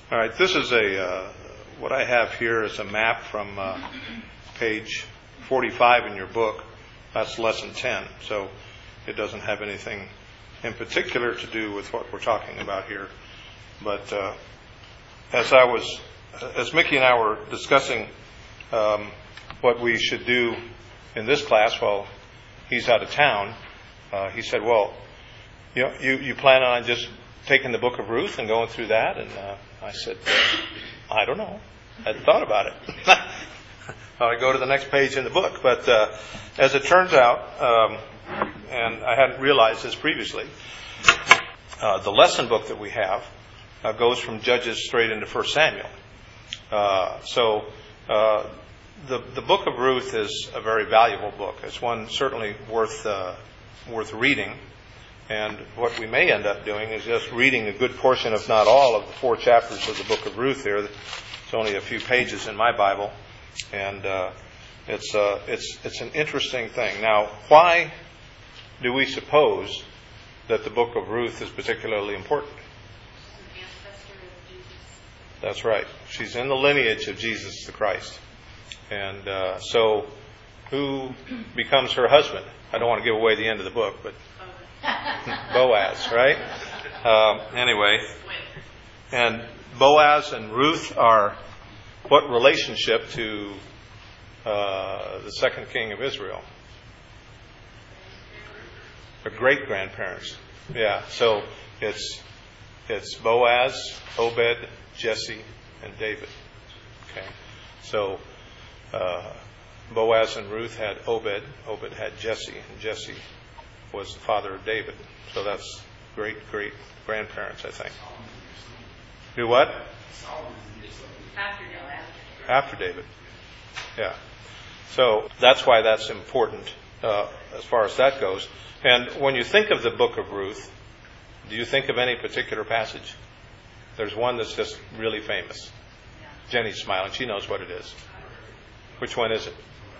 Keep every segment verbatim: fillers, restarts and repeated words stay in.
All right, this is a, uh, what I have here is a map from uh, page forty-five in your book. That's lesson ten, so it doesn't have anything in particular to do with what we're talking about here. But uh, as I was, as Mickey and I were discussing um, what we should do in this class while he's out of town, uh, he said, well, you know, you, you plan on just taking the book of Ruth and going through that? And uh, I said, I don't know. I hadn't thought about it. I go to the next page in the book. But uh, as it turns out, um, and I hadn't realized this previously, uh, the lesson book that we have uh, goes from Judges straight into First Samuel. Uh, so uh, the the book of Ruth is a very valuable book. It's one certainly worth uh, worth reading. And what we may end up doing is just reading a good portion, if not all, of the four chapters of the book of Ruth here. It's only a few pages in my Bible, and uh, it's uh, it's it's an interesting thing. Now, why do we suppose that the book of Ruth is particularly important? An ancestor of Jesus. That's right. She's in the lineage of Jesus the Christ, and uh, so who becomes her husband? I don't want to give away the end of the book, but Boaz, right? Um, anyway, and Boaz and Ruth are what relationship to uh, the second king of Israel? Her great grandparents. Yeah. So it's it's Boaz, Obed, Jesse, and David. Okay. So uh, Boaz and Ruth had Obed. Obed had Jesse, and Jesse was the father of David. So that's great, great grandparents, I think. Do what? After David. After David. Yeah. So that's why that's important uh, as far as that goes. And when you think of the book of Ruth, do you think of any particular passage? There's one that's just really famous. Jenny's smiling. She knows what it is. Which one is it?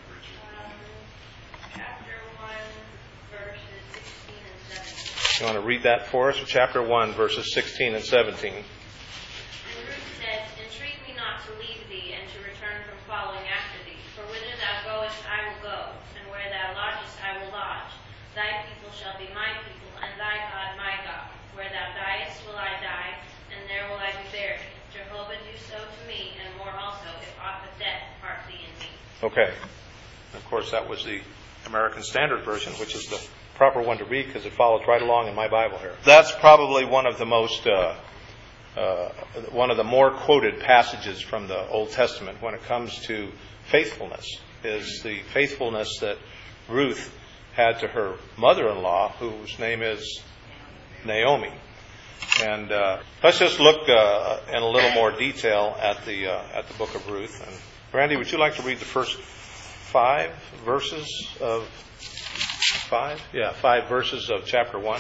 You want to read that for us? Chapter one, verses sixteen and seventeen. And Ruth said, Entreat me not to leave thee, and to return from following after thee. For whither thou goest I will go, and where thou lodgest I will lodge. Thy people shall be my people, and thy God my God. Where thou diest will I die, and there will I be buried. Jehovah do so to me, and more also, if aught but death part thee and me. Okay. Of course, that was the American Standard Version, which is the proper one to read because it follows right along in my Bible here. That's probably one of the most, uh, uh, one of the more quoted passages from the Old Testament when it comes to faithfulness, is the faithfulness that Ruth had to her mother-in-law, whose name is Naomi. And uh, let's just look uh, in a little more detail at the uh, at the book of Ruth. And Randy, would you like to read the first five verses of Five? Yeah, five verses of chapter one.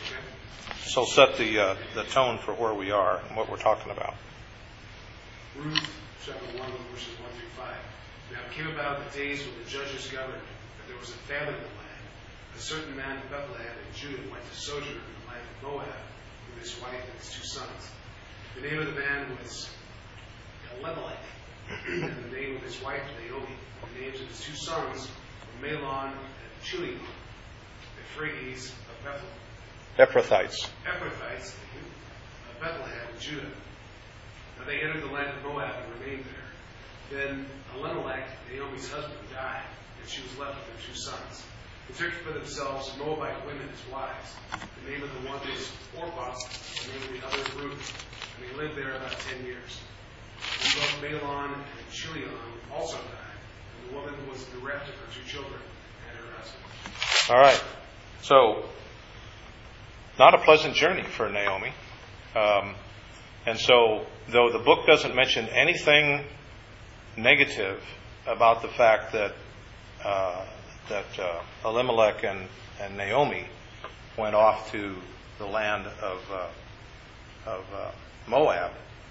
So set the uh, the tone for where we are and what we're talking about. Ruth, chapter one, verses one through five. Now it came about the days when the judges governed, that there was a famine in the land. A certain man of Bethlehem in Judah went to sojourn in the land of Moab with his wife and his two sons. The name of the man was Elimelech, and the name of his wife Naomi. The names of his two sons were Mahlon and Chilion, Euphrates of Bethlehem. Ephrathites. Ephrathites of Bethlehem in Judah. Now they entered the land of Moab and remained there. Then Elimelech, Naomi's husband, died, and she was left with her two sons. They took for themselves Moabite women as wives. The name of the one was Orpah, and the name of the other Ruth. And they lived there about ten years. And both Mahlon and Chilion also died, and the woman was bereft of her two children and her husband. All right. So, not a pleasant journey for Naomi. Um, and so, though the book doesn't mention anything negative about the fact that uh, that uh, Elimelech and, and Naomi went off to the land of uh, of uh, Moab,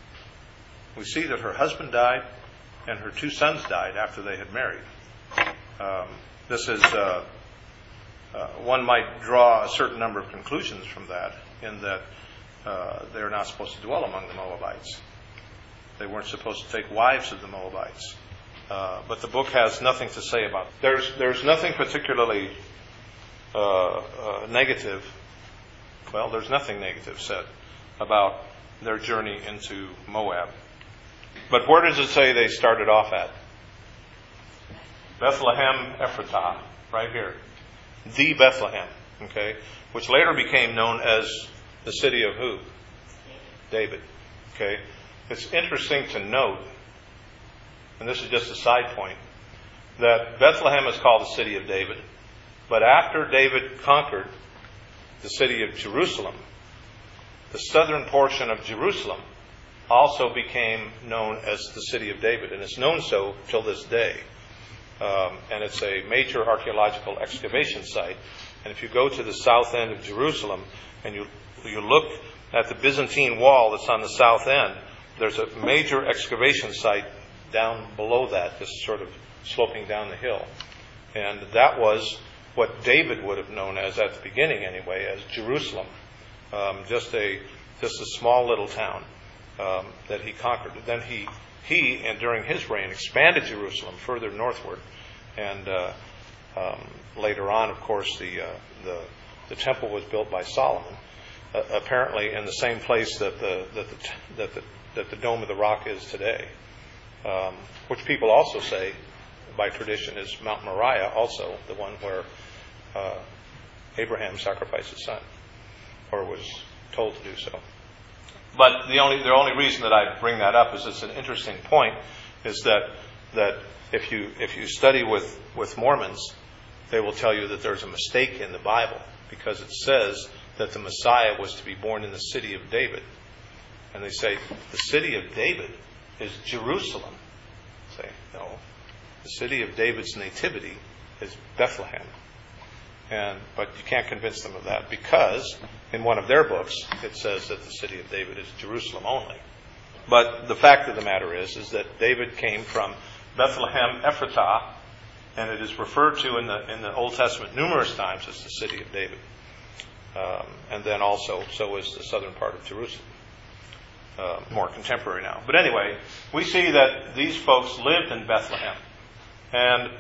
we see that her husband died and her two sons died after they had married. Um, this is uh, uh, one might draw a certain number of conclusions from that, in that uh, they're not supposed to dwell among the Moabites. They weren't supposed to take wives of the Moabites. Uh, but the book has nothing to say about it. There's, there's nothing particularly uh, uh, negative. Well, there's nothing negative said about their journey into Moab. But where does it say they started off at? Bethlehem Ephratah, right here. The Bethlehem, okay, which later became known as the city of who? David. Okay. It's interesting to note, and this is just a side point, that Bethlehem is called the city of David, but after David conquered the city of Jerusalem, the southern portion of Jerusalem also became known as the city of David, and it's known so till this day. Um, and it's a major archaeological excavation site. And if you go to the south end of Jerusalem and you you look at the Byzantine wall that's on the south end, there's a major excavation site down below that, just sort of sloping down the hill. And that was what David would have known as, at the beginning anyway, as Jerusalem. Um, just a just a small little town um, that he conquered. Then he he and during his reign expanded Jerusalem further northward, and uh, um, later on, of course, the uh, the the temple was built by Solomon, uh, apparently in the same place that the that the that the that the Dome of the Rock is today, um, which people also say, by tradition, is Mount Moriah, also the one where uh, Abraham sacrificed his son, or was told to do so. But the only the only reason that I bring that up is it's an interesting point, is that that if you if you study with, with Mormons, they will tell you that there's a mistake in the Bible, because it says that the Messiah was to be born in the city of David. And they say, the city of David is Jerusalem. I say, no. The city of David's nativity is Bethlehem. And but you can't convince them of that, because in one of their books it says that the city of David is Jerusalem only. But the fact of the matter is, is that David came from Bethlehem Ephratah, and it is referred to in the in the Old Testament numerous times as the city of David. Um, and then also, so is the southern part of Jerusalem. Uh, more contemporary now. But anyway, we see that these folks lived in Bethlehem. And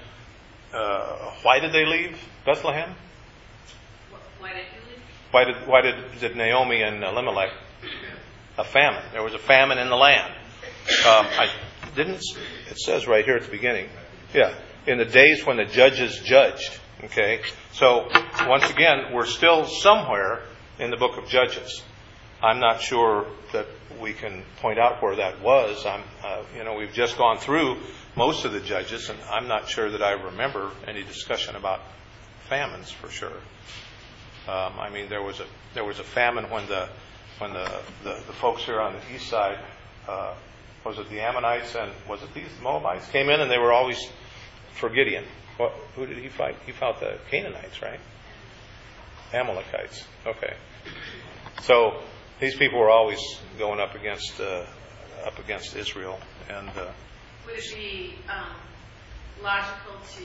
uh, why did they leave Bethlehem? Why did you leave? Why did why did, did Naomi and Elimelech? A famine. There was a famine in the land. Um, I didn't. It says right here at the beginning. Yeah, in the days when the judges judged. Okay, so once again, we're still somewhere in the book of Judges. I'm not sure that we can point out where that was. I'm, uh, you know, we've just gone through most of the Judges, and I'm not sure that I remember any discussion about famines for sure. Um, I mean, there was a there was a famine when the when the the, the folks here on the east side, uh, was it the Ammonites and was it these Moabites came in, and they were always for Gideon. What, who did he fight? He fought the Canaanites, right? Amalekites. Okay, so these people were always going up against uh, up against Israel, and uh, would it be um, logical to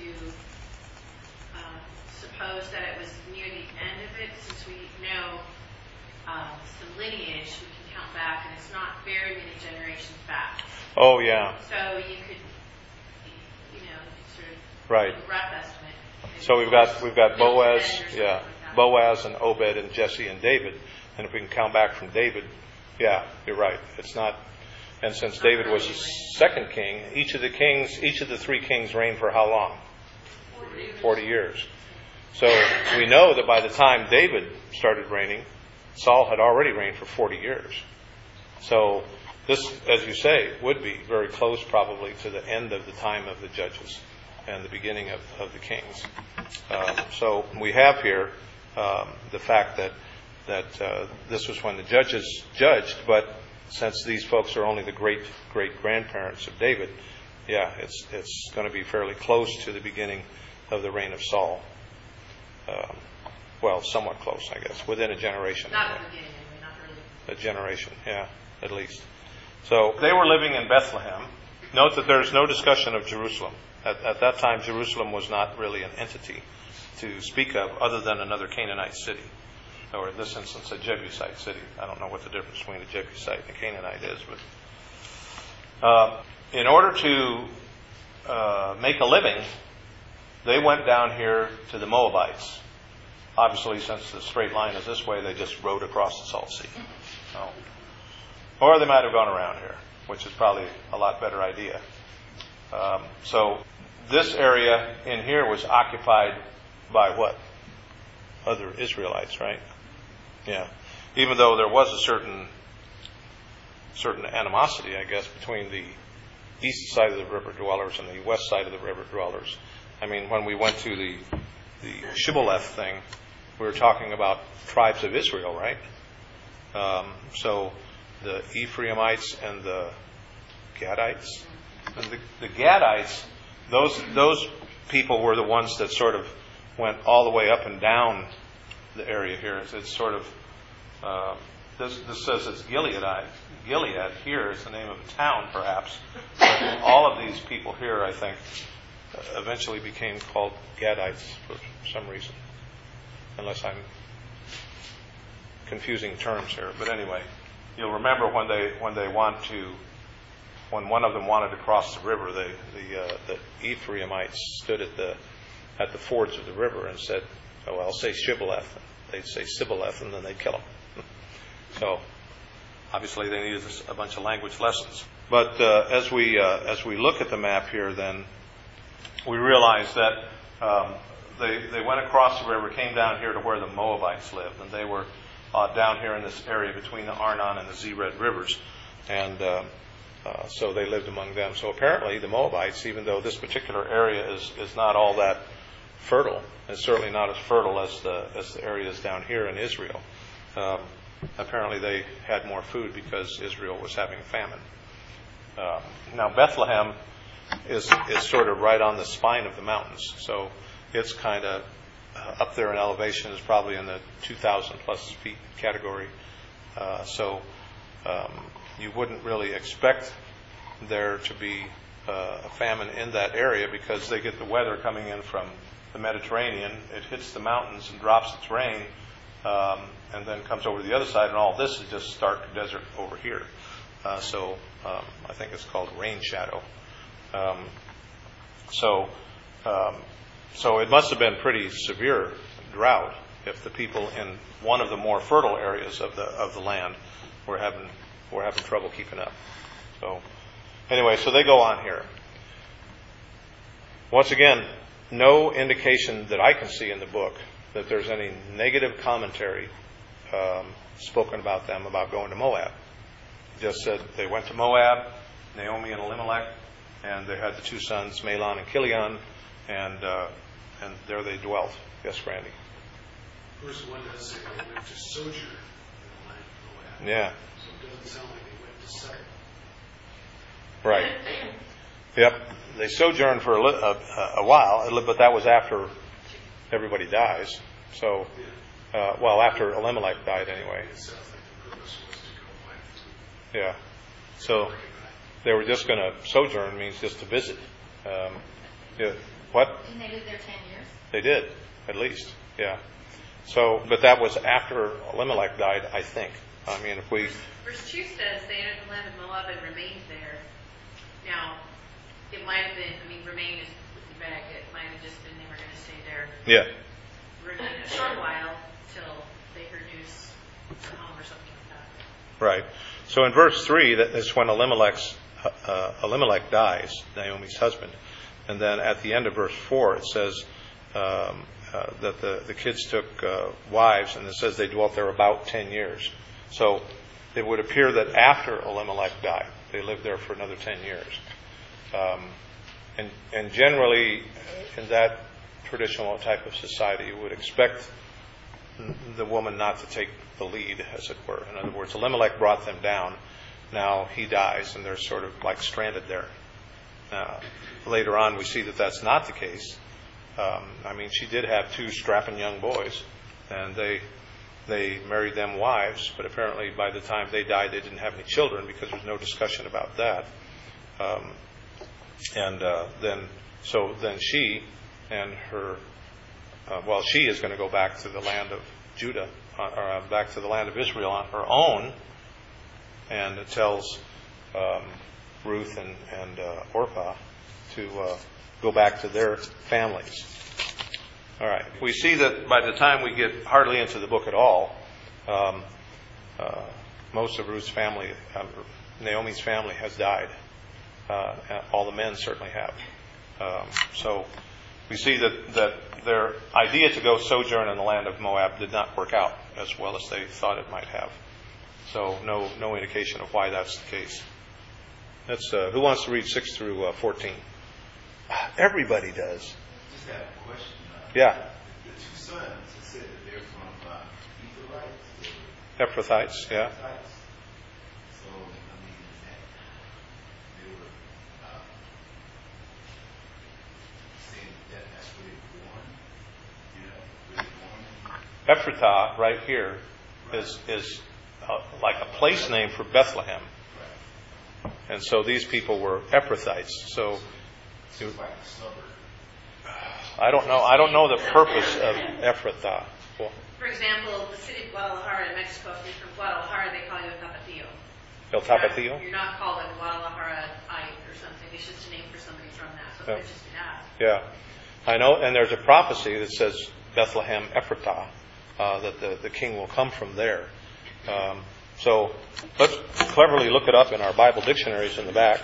uh, suppose that it was near the end of it, since we know uh, some lineage, we can count back, and it's not very many generations back. Oh yeah. So you could, you know, sort of right. a rough estimate. So we've got we've got Boaz, yeah, Boaz and Obed and Jesse and David. And if we can count back from David, yeah, you're right. It's not, and since David was the second king, each of the kings, each of the three kings reigned for how long? Forty years. So we know that by the time David started reigning, Saul had already reigned for forty years. So this, as you say, would be very close probably to the end of the time of the judges and the beginning of, of the kings. Um, so we have here um, the fact that that uh, this was when the judges judged, but since these folks are only the great great grandparents of David, yeah, it's it's going to be fairly close to the beginning of the reign of Saul. Um, well, somewhat close, I guess, within a generation. Not the beginning, not really. A generation, yeah, at least. So they were living in Bethlehem. Note that there's no discussion of Jerusalem. At, at that time, Jerusalem was not really an entity to speak of, other than another Canaanite city. Or in this instance, a Jebusite city. I don't know what the difference between a Jebusite and a Canaanite is, but Uh, in order to uh, make a living, they went down here to the Moabites. Obviously, since the straight line is this way, they just rode across the Salt Sea. So, or they might have gone around here, which is probably a lot better idea. Um, so this area in here was occupied by what? Other Israelites, right? Yeah. Even though there was a certain certain animosity, I guess, between the east side of the river dwellers and the west side of the river dwellers. I mean, when we went to the the Shibboleth thing, we were talking about tribes of Israel, right? Um, so the Ephraimites and the Gadites. And the, the Gadites, those those people were the ones that sort of went all the way up and down the area here. It's, it's sort of uh, this, this says it's Gilead. Gilead here is the name of a town, perhaps. But all of these people here, I think, eventually became called Gadites for some reason, unless I'm confusing terms here. But anyway, you'll remember when they when they want to. When one of them wanted to cross the river, they, the uh, the Ephraimites stood at the at the fords of the river and said, "Oh, I'll say Shibboleth." They'd say Sibboleth, and then they'd kill them. So, obviously, they needed a bunch of language lessons. But uh, as we uh, as we look at the map here, then we realize that um, they they went across the river, came down here to where the Moabites lived, and they were uh, down here in this area between the Arnon and the Zered rivers, and uh, Uh, so they lived among them. So apparently the Moabites, even though this particular area is, is not all that fertile, it's certainly not as fertile as the as the areas down here in Israel. Um, apparently they had more food because Israel was having famine. Uh, now Bethlehem is is sort of right on the spine of the mountains, so it's kind of uh, up there in elevation. Is probably in the two thousand plus feet category. Uh, so. Um, You wouldn't really expect there to be uh, a famine in that area because they get the weather coming in from the Mediterranean. It hits the mountains and drops its rain, um, and then comes over to the other side. And all this is just stark desert over here. Uh, so um, I think it's called rain shadow. Um, so um, so it must have been pretty severe drought if the people in one of the more fertile areas of the of the land were having We're having trouble keeping up. So, anyway, so they go on here. Once again, no indication that I can see in the book that there's any negative commentary um, spoken about them about going to Moab. It just said they went to Moab, Naomi and Elimelech, and they had the two sons, Mahlon and Chilion, and uh, and there they dwelt. Yes, Randy? Verse one does say they went to sojourn in the land of Moab. Yeah. It doesn't sound like they went to settle. Right. Yep. They sojourned for a, li- a, a while, but that was after everybody dies. So, uh, well, after Elimelech died anyway. It sounds like the purpose was to go find food. Yeah. So they were just going to sojourn means just to visit. Um, yeah. What? Didn't they live there ten years? They did, at least. Yeah. So, but that was after Elimelech died, I think. I mean, if we... Verse two says they entered the land of Moab and remained there. Now, it might have been, I mean, remain is vague. It might have just been they were going to stay there. Yeah. Remain a short while till they heard news from home or something like that. Right. So in verse three, that is when Elimelech's, uh, Elimelech dies, Naomi's husband. And then at the end of verse four, it says um, uh, that the, the kids took uh, wives, and it says they dwelt there about ten years. So it would appear that after Elimelech died, they lived there for another ten years. Um, and, and generally, in that traditional type of society, you would expect the woman not to take the lead, as it were. In other words, Elimelech brought them down. Now he dies, and they're sort of like stranded there. Uh, later on, we see that that's not the case. Um, I mean, she did have two strapping young boys, and they... They married them wives, but apparently by the time they died, they didn't have any children because there's no discussion about that. Um, and uh, then, so then she and her, uh, well, she is going to go back to the land of Judah, uh, or uh, back to the land of Israel on her own. And it tells um, Ruth and, and uh, Orpah to uh, go back to their families. All right. We see that by the time we get hardly into the book at all, um, uh, most of Ruth's family, um, Naomi's family, has died. Uh, all the men certainly have. Um, so we see that, that their idea to go sojourn in the land of Moab did not work out as well as they thought it might have. So no no indication of why that's the case. That's uh, who wants to read six through uh, fourteen? Everybody does. Just have a question. Uh, Yeah. The two sons, it said that they're from uh, Ephrathites. Ephrathites, yeah. Ephrathites. So, I mean, that they were uh, saying that that's where they were born. You know, where they were born. Ephrathah right here is is uh, like a place name for Bethlehem. Right. And so these people were Ephrathites. So So it's like a suburb. I don't know. I don't know the purpose of Ephrathah. Well, For example, the city of Guadalajara in Mexico, if you're from Guadalajara, they call you a Tapatio. El You're not- Tapatio? You're not called a Guadalajara-ite or something. It's just a name for somebody from that. So Yeah. it's just an ad. Yeah, I know. And there's a prophecy that says Bethlehem Ephratah, uh, that the, the king will come from there. Um, so let's cleverly look it up in our Bible dictionaries in the back.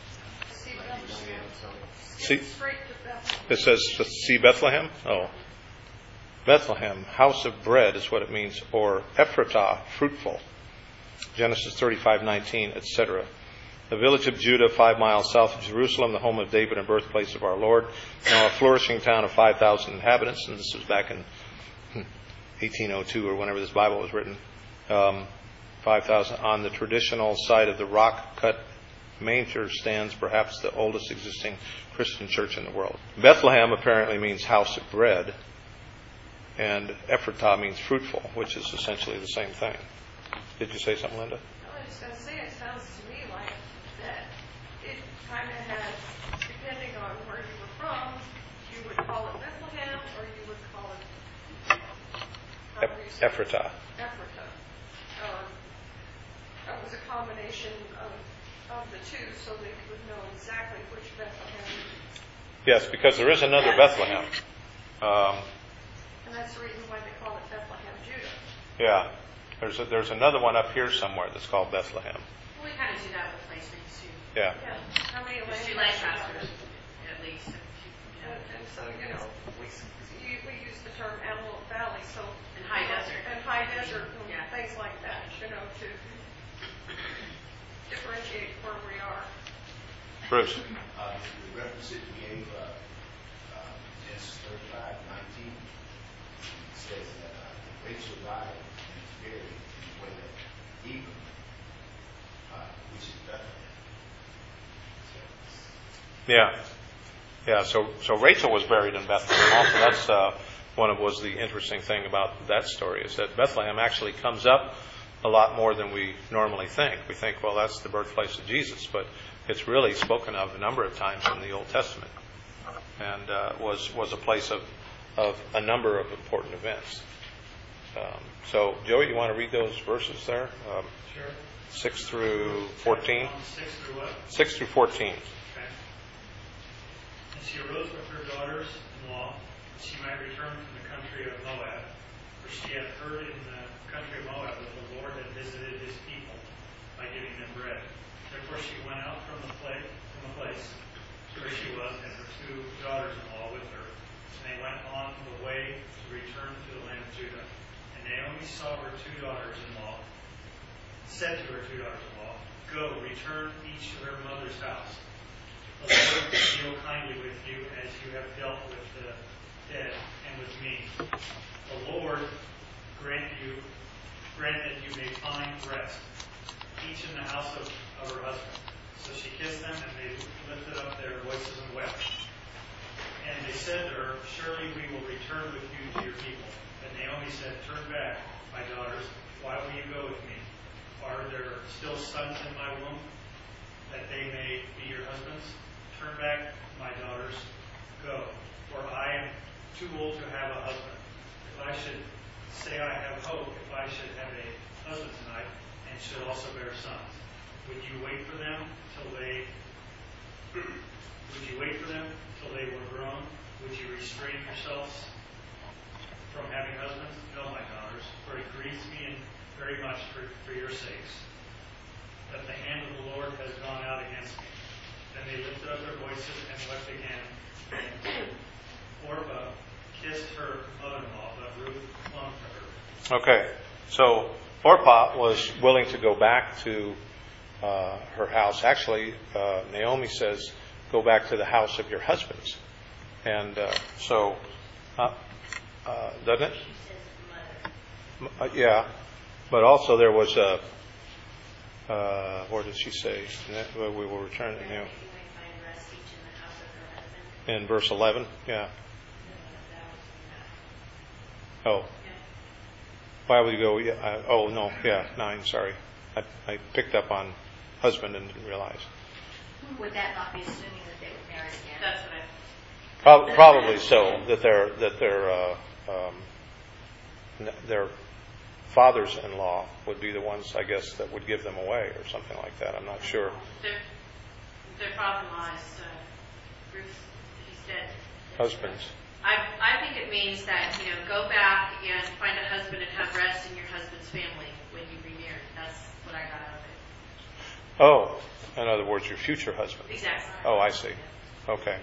See, it says, see Bethlehem? Oh. Bethlehem, house of bread is what it means, or Ephratah, fruitful. Genesis thirty-five nineteen, et cetera. The village of Judah, five miles south of Jerusalem, the home of David and birthplace of our Lord. Now a flourishing town of five thousand inhabitants, and this was back in eighteen oh two or whenever this Bible was written. Um, five thousand. On the traditional site of the rock-cut manger stands perhaps the oldest existing Christian church in the world. Bethlehem apparently means house of bread, and Ephratah means fruitful, which is essentially the same thing. Did you say something, Linda? I was just going to say, it sounds to me like that it kind of has, depending on where you were from, you would call it Bethlehem or you would call it Eph- Ephratah. Ephratah. Um, That was a combination of, of the two so they would know exactly which Bethlehem. Yes, because there is another Bethlehem. Um, And that's the reason why they call it Bethlehem, Judah. yeah, there's a, there's another one up here somewhere that's called Bethlehem. Well, we kind of do that with place names too. Yeah. Yeah. How many There's two Lancasters? Lancasters, at least. You know. And, and so, you know, we, we, we use the term Antelope Valley, so. And High Desert. And High Desert, and Yeah. things like that, you know, to differentiate where we are. Bruce. Uh, the reference that you gave, uh, uh, Genesis thirty-five nineteen, says that uh, Rachel died and was buried in the way of Ephraim, uh, which is Bethlehem. So, Yeah. Yeah, so so Rachel was buried in Bethlehem also. That's uh, one of was the interesting thing about that story is that Bethlehem actually comes up a lot more than we normally think. We think, well, that's the birthplace of Jesus, but it's really spoken of a number of times in the Old Testament, and uh, was was a place of of a number of important events. Um, so, Joey, you want to read those verses there? Um, Sure. Six through fourteen. Six through what? Six through fourteen. Okay. And she arose with her daughters-in-law, that she might return from the country of Moab, for she had heard in the country of Moab that the Lord had visited his people by giving them bread. Therefore she went out from the place, from the place where she was, and her two daughters-in-law with her, and they went on the way to return to the land of Judah. And Naomi saw her two daughters-in-law, said to her two daughters-in-law, "Go, return each to her mother's house. The Lord deal kindly with you as you have dealt with the dead and with me. The Lord grant you, grant that you may find rest, each in the house of, of her husband." So she kissed them, and they lifted up their voices and wept. And they said to her, "Surely we will return with you to your people." But Naomi said, "Turn back, my daughters. Why will you go with me? Are there still sons in my womb, that they may be your husbands? Turn back, my daughters, go, for I am too old to have a husband. If I should say I have hope, if I should have a husband tonight, and should also bear sons, would you wait wait for them till they would you wait for them till they were grown? Would you restrain yourselves from having husbands? No, my daughters, for it grieves me very much for, for your sakes, that the hand of the Lord has gone out against me. Then they lifted up their voices and wept again. And Orpah kissed her mother-in-law, but Ruth clung to her. Okay, so Orpah was willing to go back to uh, her house. Actually, uh, Naomi says, go back to the house of your husbands. And uh, so, uh, uh, doesn't it? She says mother. Uh, yeah, but also there was a, uh, what did she say? We will return, you know, You may find rest each in the house of her husband. in verse eleven. Yeah. No, that was Oh. Why would you go? Yeah, uh, oh, no. Yeah, nine. Sorry. I, I picked up on husband and didn't realize. Would that not be assuming that they were married again? That's what I, Pro- probably so, that their, that their, uh, um, n- their fathers-in-law would be the ones, I guess, that would give them away or something like that. I'm not sure. their, their father-in-law is, uh, Ruth, he's dead. Husbands. I, I think it means that, you know, go back and find a husband and have rest in your husband's family when you remarry. That's what I got out of it. Oh, in other words, your future husband. Exactly. Oh, I see. Okay.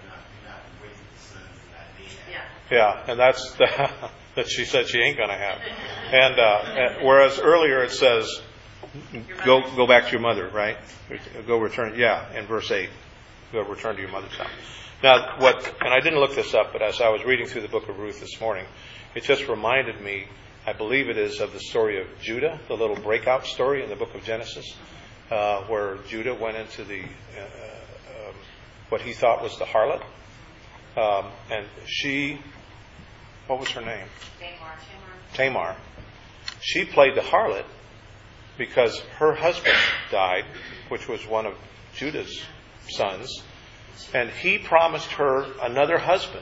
Yeah. Yeah, and that's the, that she said she ain't going to have. And, uh, and whereas earlier it says, go go back to your mother, right? Go return. Yeah, in verse eight, go return to your mother's house. Now, what? And I didn't look this up, but as I was reading through the book of Ruth this morning, it just reminded me, I believe it is, of the story of Judah, the little breakout story in the book of Genesis, uh, where Judah went into the uh, um, what he thought was the harlot. Um, and she, what was her name? Tamar. Tamar. She played the harlot because her husband died, which was one of Judah's sons, and he promised her another husband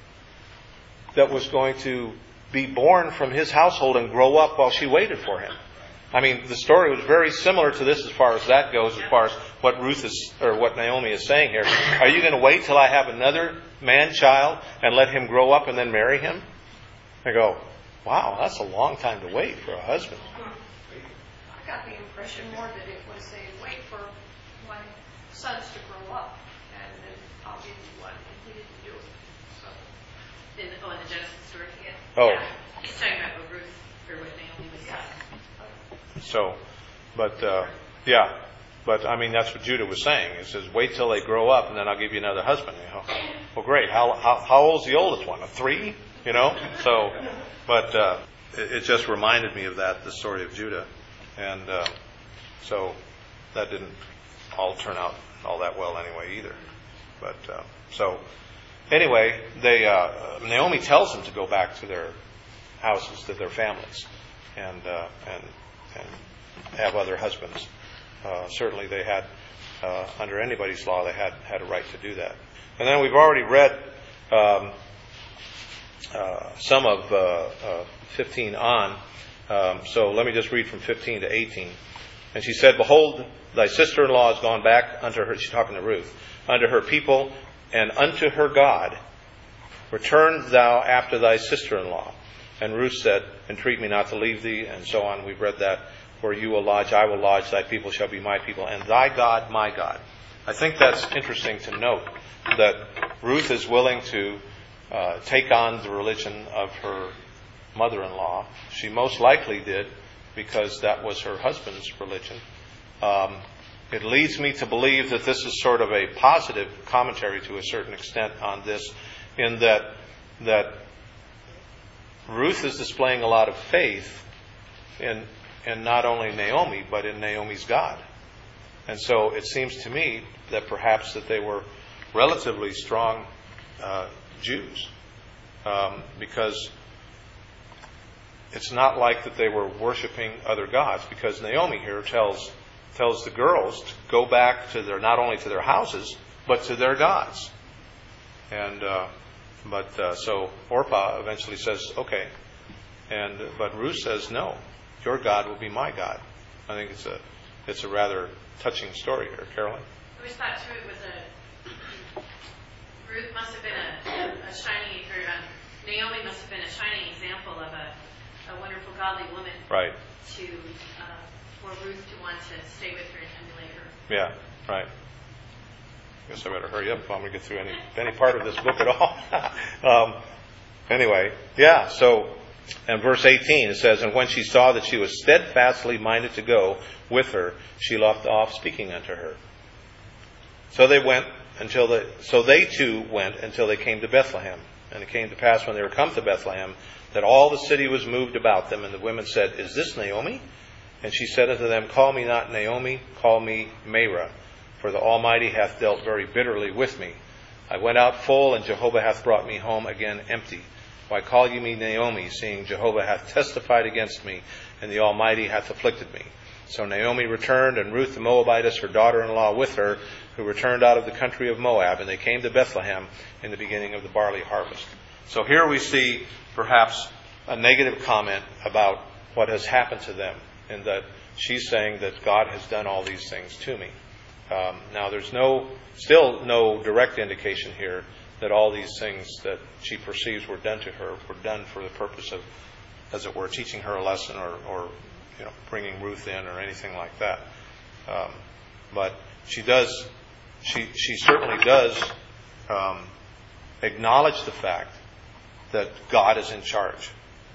that was going to be born from his household and grow up while she waited for him. I mean, the story was very similar to this as far as that goes, as far as what Ruth is, or what Naomi is saying here. Are you going to wait till I have another man-child and let him grow up and then marry him? I go, wow, that's a long time to wait for a husband. I got the impression more that it was a wait for my sons to grow up, and then I'll give you one, and he didn't do it. So, In the, oh, in the Genesis story? Yeah. Oh. Yeah. He's talking about what Ruth, or what Naomi was saying. So, but, uh, yeah. But, I mean, that's what Judah was saying. It says, wait till they grow up, and then I'll give you another husband. You know? Well, great. How, how, how old's the oldest one? A three? You know? So, but uh, it, it just reminded me of that, the story of Judah. And uh, so that didn't all turn out all that well anyway either. But, uh, so, anyway, they uh, Naomi tells them to go back to their houses, to their families, and uh, and and have other husbands. Uh, certainly they had, uh, under anybody's law, they had, had a right to do that. And then we've already read um, uh, some of uh, uh, fifteen on. Um, so let me just read from fifteen to eighteen. And she said, behold, thy sister-in-law is gone back unto her, she's talking to Ruth, unto her people and unto her God. Return thou after thy sister-in-law. And Ruth said, entreat me not to leave thee, and so on. We've read that. Where you will lodge, I will lodge, thy people shall be my people, and thy God, my God. I think that's interesting to note, that Ruth is willing to uh, take on the religion of her mother-in-law. She most likely did, because that was her husband's religion. Um, it leads me to believe that this is sort of a positive commentary to a certain extent on this, in that that Ruth is displaying a lot of faith in in not only Naomi, but in Naomi's God. And so it seems to me that perhaps that they were relatively strong uh, Jews, um, because it's not like that they were worshiping other gods, because Naomi here tells tells the girls to go back to their, not only to their houses, but to their gods. And uh, but uh, so Orpah eventually says, okay, and but Ruth says, no, your God will be my God. I think it's a it's a rather touching story here. Carolyn? I always thought too it was a, Ruth must have been a, a shining, or um, Naomi must have been a shining example of a, a wonderful godly woman. Right. To, uh, for Ruth to want to stay with her and emulate her. Yeah, right. I guess I better hurry up if I'm going to get through any, any part of this book at all. um, anyway, yeah, so in verse eighteen it says, "And when she saw that she was steadfastly minded to go with her, she left off speaking unto her." So they went until they, so they too went until they came to Bethlehem. And it came to pass when they were come to Bethlehem that all the city was moved about them. And the women said, "Is this Naomi?" And she said unto them, "Call me not Naomi, call me Mara, for the Almighty hath dealt very bitterly with me. I went out full, and Jehovah hath brought me home again empty. Why call ye me Naomi, seeing Jehovah hath testified against me, and the Almighty hath afflicted me?" So Naomi returned, and Ruth the Moabitess, her daughter-in-law, with her, who returned out of the country of Moab, and they came to Bethlehem in the beginning of the barley harvest. So here we see perhaps a negative comment about what has happened to them, in that she's saying that God has done all these things to me. Um, now, there's no, still no direct indication here that all these things that she perceives were done to her were done for the purpose of, as it were, teaching her a lesson or, or you know, bringing Ruth in or anything like that. Um, but she does, she she certainly does um, acknowledge the fact that God is in charge,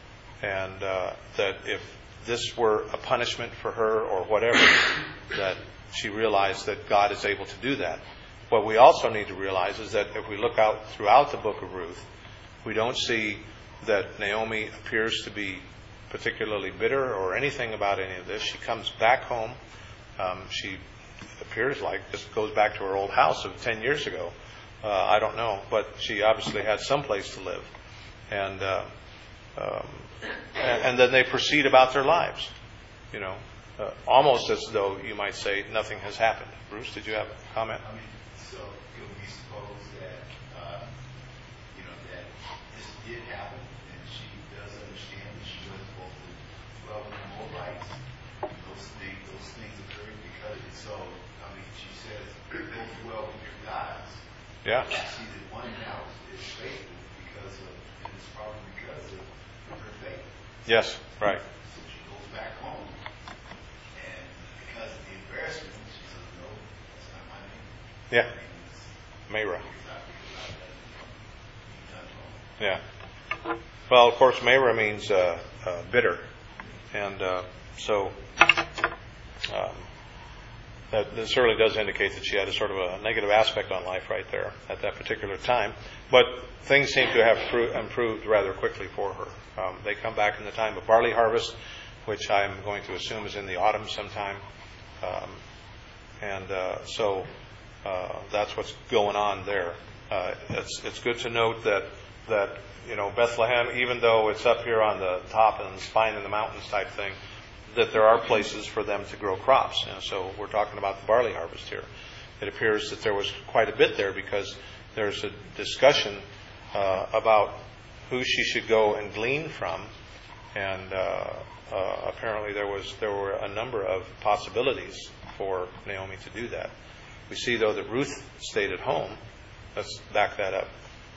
and uh, that if this were a punishment for her or whatever, that she realized that God is able to do that. What we also need to realize is that if we look out throughout the book of Ruth, we don't see that Naomi appears to be particularly bitter or anything about any of this. She comes back home. Um, she appears like this goes back to her old house of ten years ago. Uh, I don't know, but she obviously had some place to live. And uh, um, and, and then they proceed about their lives, you know, uh, almost as though you might say nothing has happened. Bruce, did you have a comment? I mean, so can we suppose that, uh, you know, that this did happen, and she does understand that she was supposed to dwell with the Moabites? Those things, those things occurred because it's so. I mean, she says, "Go dwell with your gods." Yeah. She sees that one house is faithful because of, and it's probably because of her faith. Yes, right. So she goes back home, and because of the embarrassment, she says, "No, that's not my name." Yeah. Mara. Yeah. Well, of course, Mara means uh, uh, bitter. And uh, so um, that, that certainly does indicate that she had a sort of a negative aspect on life right there at that particular time. But things seem to have pro- improved rather quickly for her. Um, they come back in the time of barley harvest, which I'm going to assume is in the autumn sometime. Um, and uh, so uh, that's what's going on there. Uh, it's it's good to note that that you know Bethlehem, even though it's up here on the top and spine in the mountains type thing, that there are places for them to grow crops. And so we're talking about the barley harvest here. It appears that there was quite a bit there because there's a discussion uh, about who she should go and glean from, and uh, uh, apparently there was there were a number of possibilities for Naomi to do that. We see, though, that Ruth stayed at home. Let's back that up.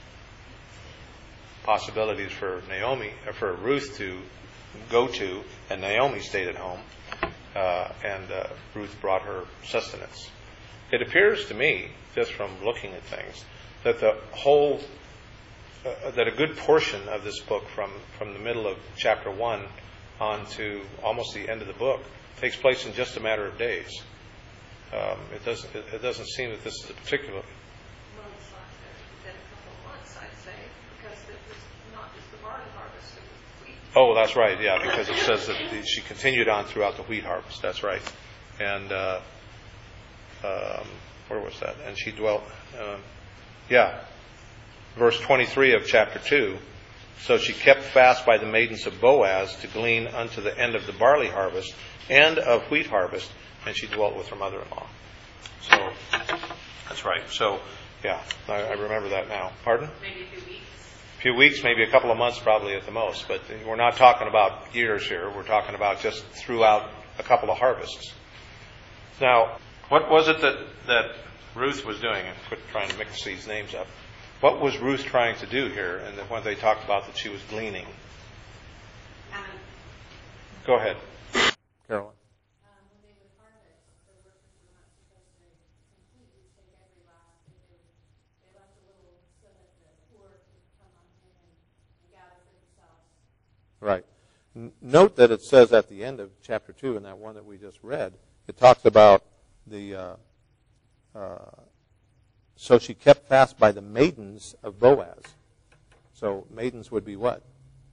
Possibilities for Naomi, or for Ruth to go to, and Naomi stayed at home, uh, and uh, Ruth brought her sustenance. It appears to me, just from looking at things, that the whole, uh, that a good portion of this book, from, from the middle of chapter one on to almost the end of the book, takes place in just a matter of days. Um, it doesn't. It, it doesn't seem that this is a particular. Months, within a couple of months, I'd say, because it was not just the barley harvest, it was wheat. Oh, that's right. Yeah, because it says that the, she continued on throughout the wheat harvest. That's right. And uh, um, where was that? And she dwelt. Uh, yeah, verse twenty-three of chapter two. So she kept fast by the maidens of Boaz to glean unto the end of the barley harvest and of wheat harvest, and she dwelt with her mother-in-law. So that's right. So yeah, I, I remember that now. Pardon? Maybe a few weeks. A few weeks, maybe a couple of months, probably at the most. But we're not talking about years here. We're talking about just throughout a couple of harvests. Now, what was it that, that Ruth was doing? And quit trying to mix these names up. What was Ruth trying to do here? And when they talked about that she was gleaning. Um, Go ahead, Carolyn. Um, when they would harvest, the workers were not supposed to completely take every last. They, they left a little so that the poor could come on in and, and gather for themselves. Right. N- note that it says at the end of chapter two, in that one that we just read, it talks about the, uh, uh, so she kept fast by the maidens of Boaz. So maidens would be what?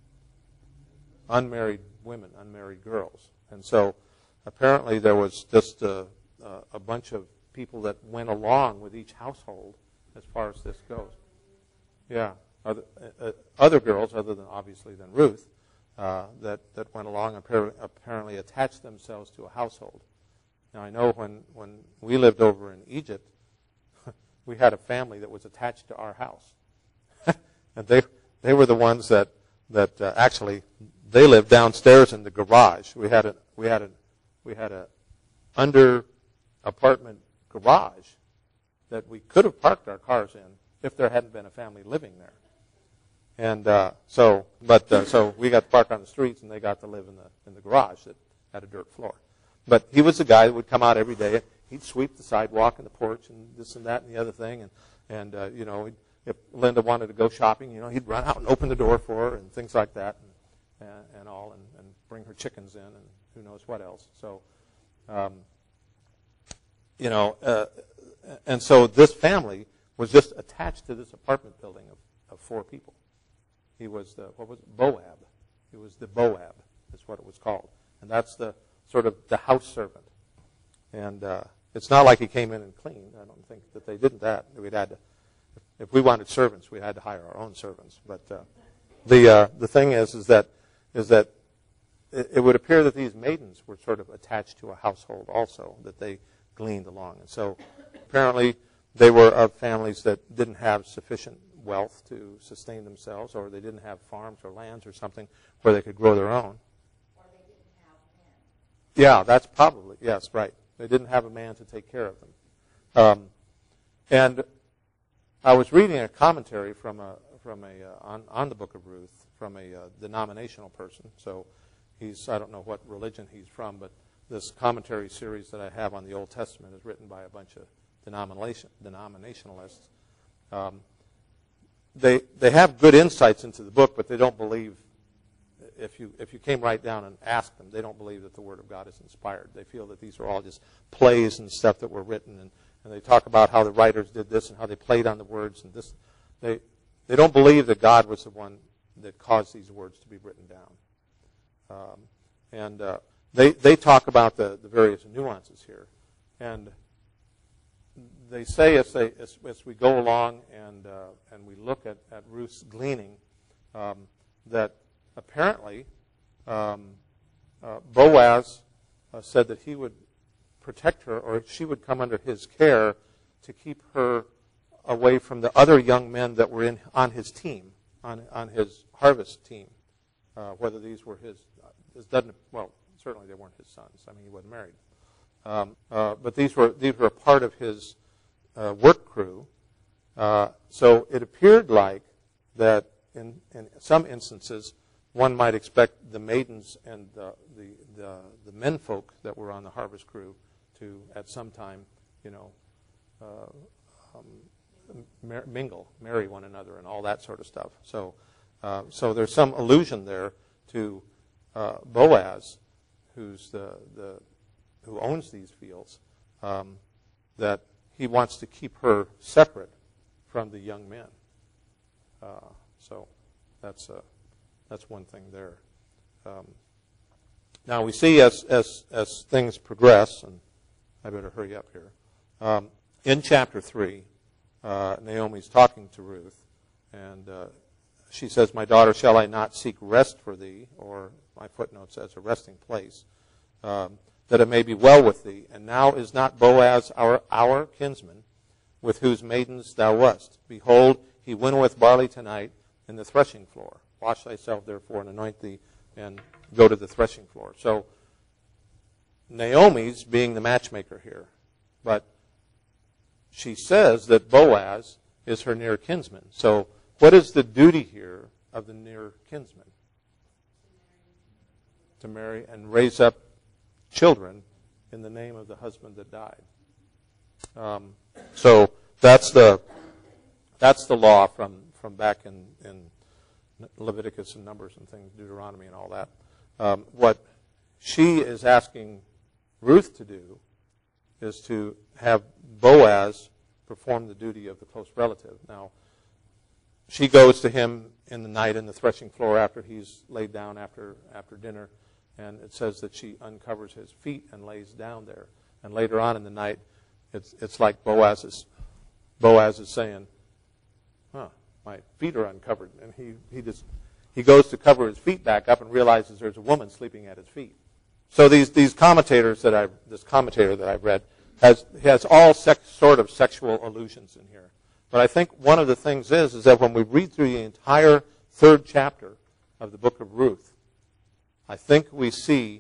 Unmarried women, unmarried girls. And so apparently there was just a, a bunch of people that went along with each household as far as this goes. Yeah. Other, uh, other girls, other than obviously than Ruth, uh, that, that went along and apparently, apparently attached themselves to a household. Now, I know when, when we lived over in Egypt, we had a family that was attached to our house. And they they were the ones that, that uh, actually, they lived downstairs in the garage. We had a, we had a, we had a under apartment garage that we could have parked our cars in if there hadn't been a family living there. And uh, so, but uh, so we got to park on the streets, and they got to live in the in the garage that had a dirt floor. But he was the guy that would come out every day. He'd sweep the sidewalk and the porch and this and that and the other thing. And, and uh, you know, if Linda wanted to go shopping, you know, he'd run out and open the door for her and things like that and, and, and all, and, and bring her chickens in and who knows what else. So, um, you know, uh, and so this family was just attached to this apartment building of, of four people. He was the, what was it, Boab. He was the Boab, is what it was called. And that's the sort of the house servant. And uh, it's not like he came in and cleaned. I don't think that they did that. We'd had to, if we wanted servants, we had to hire our own servants. But uh, the uh, the thing is, is that is that it, it would appear that these maidens were sort of attached to a household also, that they gleaned along. And so apparently they were of families that didn't have sufficient wealth to sustain themselves, or they didn't have farms or lands or something where they could grow their own. Yeah, that's probably, yes, right. They didn't have a man to take care of them. Um, and I was reading a commentary from a from a uh, on, on the book of Ruth from a uh, denominational person. So he's, I don't know what religion he's from, but this commentary series that I have on the Old Testament is written by a bunch of denomination denominationalists. Um, they they have good insights into the book, but they don't believe. If you if you came right down and asked them, they don't believe that the Word of God is inspired. They feel that these are all just plays and stuff that were written, and, and they talk about how the writers did this and how they played on the words and this. They they don't believe that God was the one that caused these words to be written down. Um, and uh, they they talk about the, the various nuances here, and they say as they as, as we go along and uh, and we look at, at Ruth's gleaning um, that. Apparently, um, uh, Boaz uh, said that he would protect her, or she would come under his care to keep her away from the other young men that were in on his team, on on his harvest team. Uh, whether these were his, this doesn't well, certainly they weren't his sons. I mean, he wasn't married, um, uh, but these were these were a part of his uh, work crew. Uh, so it appeared like that in in some instances. One might expect the maidens and the, the the the menfolk that were on the harvest crew to, at some time, you know, uh, um, mar- mingle, marry one another, and all that sort of stuff. So, uh, so there's some allusion there to uh, Boaz, who's the the who owns these fields, um, that he wants to keep her separate from the young men. Uh, so, that's a. That's one thing there. Um, now we see as, as as things progress, and I better hurry up here. Um, in chapter three, uh, Naomi's talking to Ruth, and uh, she says, "My daughter, shall I not seek rest for thee?" Or my footnote says, "a resting place, um, that it may be well with thee. And now is not Boaz our our kinsman, with whose maidens thou wast? Behold, he winnoweth barley tonight in the threshing floor. Wash thyself, therefore, and anoint thee, and go to the threshing floor." So Naomi's being the matchmaker here. But she says that Boaz is her near kinsman. So what is the duty here of the near kinsman? To marry and raise up children in the name of the husband that died. Um, so that's the that's the law from, from back in, in Leviticus and Numbers and things, Deuteronomy and all that. Um, what she is asking Ruth to do is to have Boaz perform the duty of the close relative. Now, she goes to him in the night in the threshing floor after he's laid down after after dinner, and it says that she uncovers his feet and lays down there. And later on in the night, it's it's like Boaz is Boaz is saying, "Huh, my feet are uncovered," and he he just he goes to cover his feet back up and realizes there's a woman sleeping at his feet. So these these commentators that I this commentator that I've read has has all sex, sort of sexual allusions in here. But I think one of the things is is that when we read through the entire third chapter of the book of Ruth, I think we see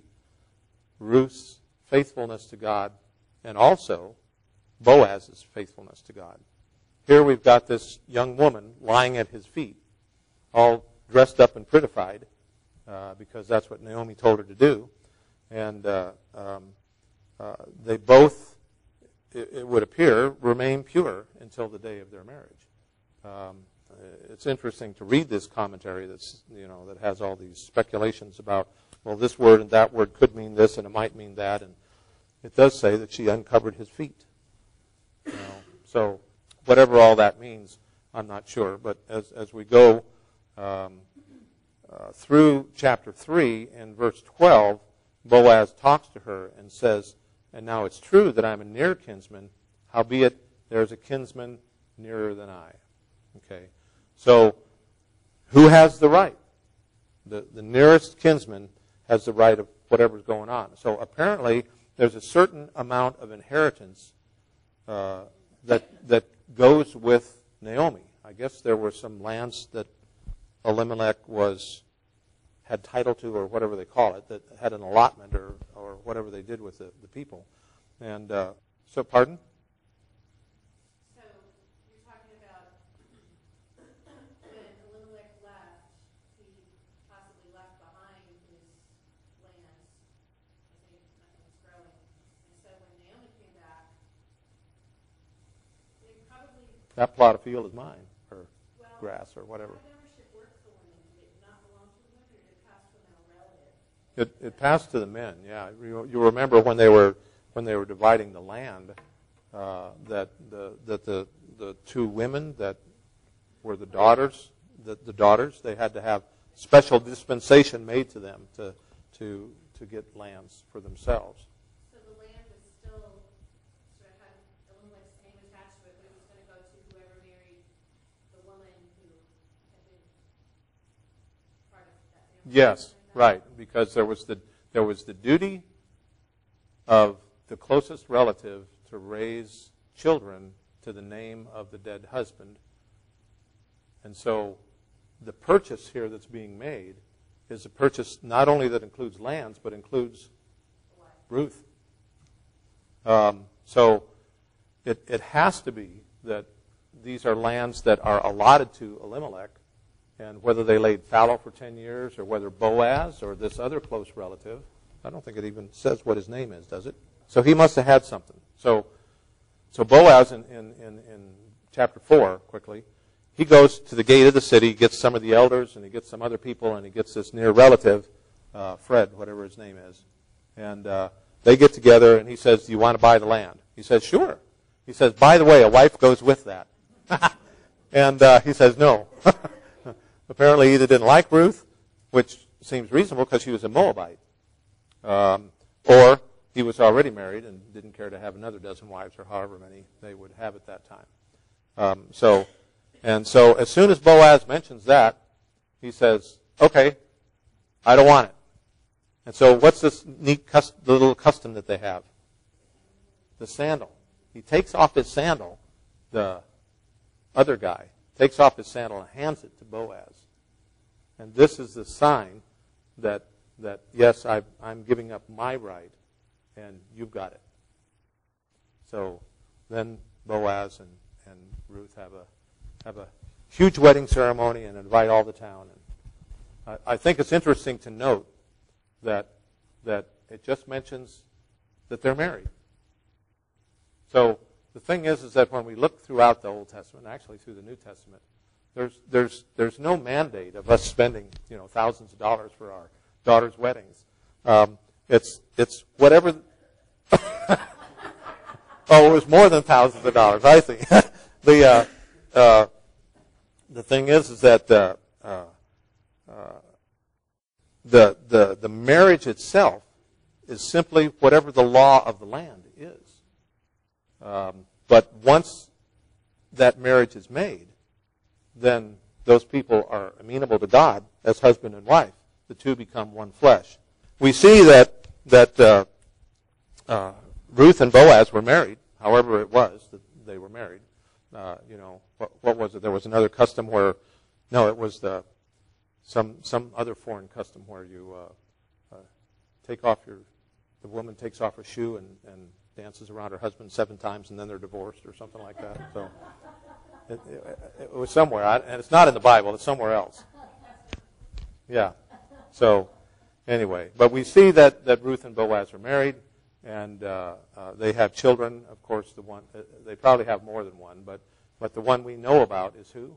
Ruth's faithfulness to God and also Boaz's faithfulness to God. Here we've got this young woman lying at his feet, all dressed up and prettified, uh, because that's what Naomi told her to do. And uh, um, uh, they both, it, it would appear, remain pure until the day of their marriage. Um, it's interesting to read this commentary that's, you know, that has all these speculations about, well, this word and that word could mean this and it might mean that. And it does say that she uncovered his feet. You know, so whatever all that means, I'm not sure. But as as we go um, uh, through chapter three and verse twelve, Boaz talks to her and says, "And now it's true that I'm a near kinsman, howbeit there is a kinsman nearer than I." Okay, so who has the right? The the nearest kinsman has the right of whatever's going on. So apparently there's a certain amount of inheritance uh, that that goes with Naomi. I guess there were some lands that Elimelech was had title to, or whatever they call it, that had an allotment or, or whatever they did with the, the people. And uh, so, pardon? So you're talking about when Elimelech left, he possibly left behind his lands. I think nothing was growing. And so when Naomi came back, they probably... That plot of field is mine, or well, grass, or whatever. How ownership worked for women? Did it not belong to women, or did it pass to a male relative? It, it passed to the men, yeah. You, you remember when they were when they were dividing the land, uh, that the that the the two women that were the daughters, the, the daughters, they had to have special dispensation made to them to to to get lands for themselves. So the land was still sort of had Elimelech's name attached to it, but it was going to go to whoever married the woman who had been part of that family. Yes, right, because there was the there was the duty of the closest relative to raise children to the name of the dead husband. And so the purchase here that's being made is a purchase not only that includes lands, but includes Ruth. Um, so it, it has to be that these are lands that are allotted to Elimelech, and whether they laid fallow for ten years or whether Boaz or this other close relative, I don't think it even says what his name is, does it? So he must have had something. So so Boaz in, in, in, in chapter four, quickly, he goes to the gate of the city, gets some of the elders, and he gets some other people, and he gets this near relative, uh, Fred, whatever his name is. And uh, they get together, and he says, "Do you want to buy the land?" He says, "Sure." He says, "By the way, a wife goes with that." and uh, he says, "No." Apparently he either didn't like Ruth, which seems reasonable because she was a Moabite, um, or he was already married and didn't care to have another dozen wives or however many they would have at that time. Um, so, and so as soon as Boaz mentions that, he says, "Okay, I don't want it." And so what's this neat custom, the little custom that they have? The sandal. He takes off his sandal, the other guy, takes off his sandal and hands it to Boaz. And this is the sign that, that yes, I, I'm giving up my right and you've got it. So then Boaz and, and Ruth have a have a huge wedding ceremony and invite all the town. And I, I think it's interesting to note that that it just mentions that they're married. So the thing is, is that when we look throughout the Old Testament, actually through the New Testament, there's there's there's no mandate of us spending you know thousands of dollars for our daughters' weddings. Um, it's it's whatever. Oh, it was more than thousands of dollars. I think the uh, uh, the thing is, is that uh, uh, uh, the the the marriage itself is simply whatever the law of the land is. Um, but once that marriage is made, then those people are amenable to God as husband and wife. The two become one flesh. We see that that uh, uh, Ruth and Boaz were married, however it was that they were married. Uh, you know, what, what was it? There was another custom where, no, it was the some some other foreign custom where you uh, uh, take off your, the woman takes off her shoe and, and dances around her husband seven times, and then they're divorced or something like that. So it, it, it was somewhere, I, and it's not in the Bible. It's somewhere else. Yeah. So anyway, but we see that that Ruth and Boaz are married. And uh, uh, they have children. Of course, the one uh, they probably have more than one, but but the one we know about is who?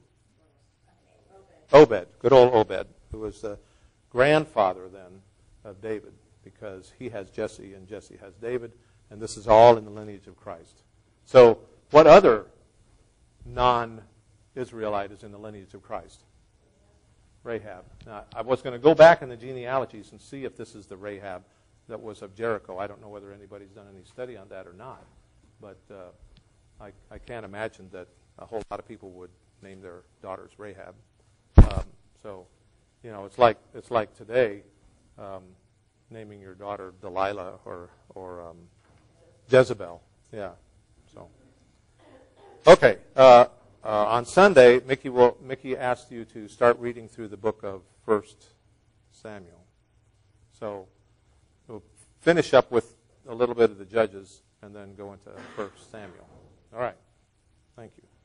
Obed. Obed, good old Obed, who was the grandfather then of David, because he has Jesse and Jesse has David, and this is all in the lineage of Christ. So, what other non-Israelite is in the lineage of Christ? Rahab. Now, I was going to go back in the genealogies and see if this is the Rahab that was of Jericho. I don't know whether anybody's done any study on that or not, but uh, I, I can't imagine that a whole lot of people would name their daughters Rahab. Um, so, you know, it's like it's like today um, naming your daughter Delilah or or um, Jezebel. Yeah. So, okay. Uh, uh, on Sunday, Mickey will Mickey asked you to start reading through the book of First Samuel. So. We'll finish up with a little bit of the Judges and then go into First Samuel. All right. Thank you.